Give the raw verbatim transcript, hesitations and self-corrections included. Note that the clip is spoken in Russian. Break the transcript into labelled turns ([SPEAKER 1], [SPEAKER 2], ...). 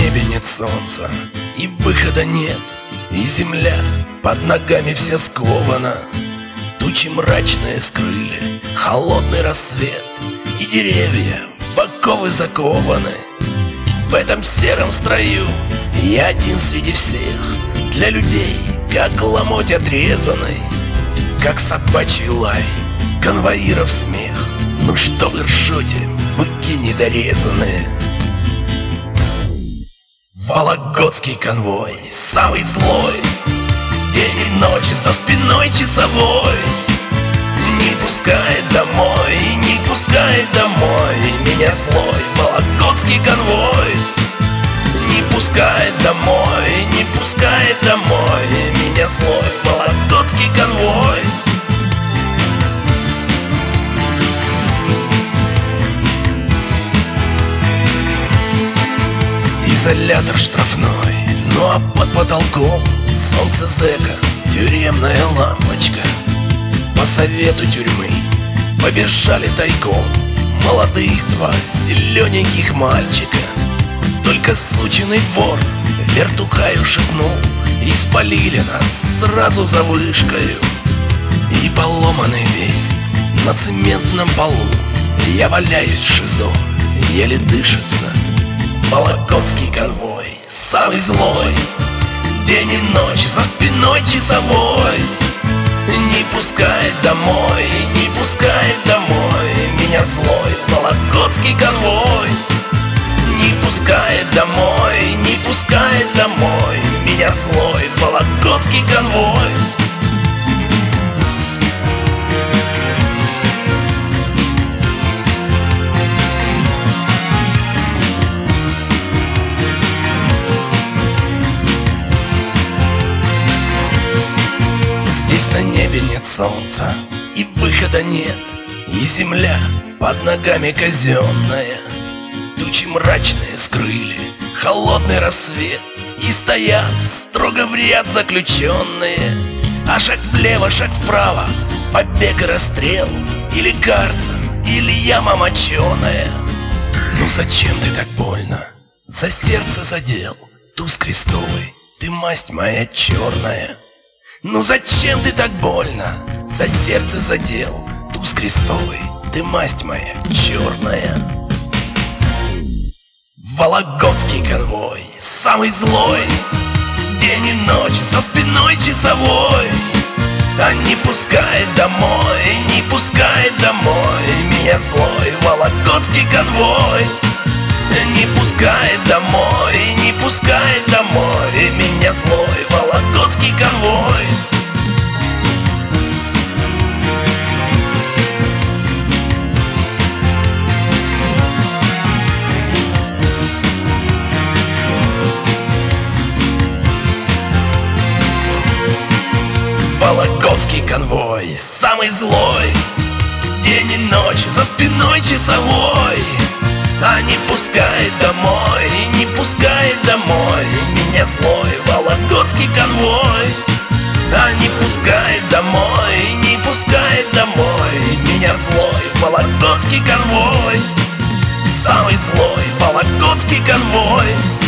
[SPEAKER 1] небе нет солнца, и выхода нет, и земля под ногами вся скована. Тучи мрачные скрыли холодный рассвет, и деревья в оковы закованы. В этом сером строю я один среди всех, для людей как ломоть отрезанный, как собачий лай, конвоиров смех. Ну что вы ржете, быки недорезанные? Вологодский конвой, самый злой, день и ночь за спиной часовой. Не пускает домой, не пускает домой меня злой Вологодский конвой. Не пускает домой, не пускает домой меня злой Вологодский конвой. Изолятор штрафной, ну а под потолком солнце зэка, тюремная лампочка. По совету тюрьмы побежали тайком молодых два зелененьких мальчика. Только сученный вор вертухаю шепнул, и спалили нас сразу за вышкою. И поломанный весь на цементном полу я валяюсь в ШИЗО, еле дышится. Вологодский конвой, самый злой, день и ночь за спиной часовой. Не пускает домой, не пускает домой меня злой Вологодский конвой. Не пускает домой, не пускает домой меня злой Вологодский конвой. Здесь на небе нет солнца, и выхода нет, и земля под ногами казенная. Тучи мрачные скрыли холодный рассвет, и стоят строго в ряд заключенные. А шаг влево, шаг вправо, побег и расстрел, или карцер, или яма моченая. Ну зачем ты так больно? За сердце задел туз крестовый, ты масть моя черная. Ну зачем ты так больно? За сердце задел туз крестовый, ты масть моя черная. Вологодский конвой, самый злой, день и ночь за спиной часовой. А не пускает домой, не пускает домой меня злой Вологодский конвой. Не пускает домой, не пускает домой меня злой Вологодский конвой. Вологодский конвой, самый злой, день и ночь за спиной часовой. А не пускает домой, не пускает домой меня злой Вологодский конвой. А не пускает домой, не пускает домой меня злой Вологодский конвой. Самый злой Вологодский конвой.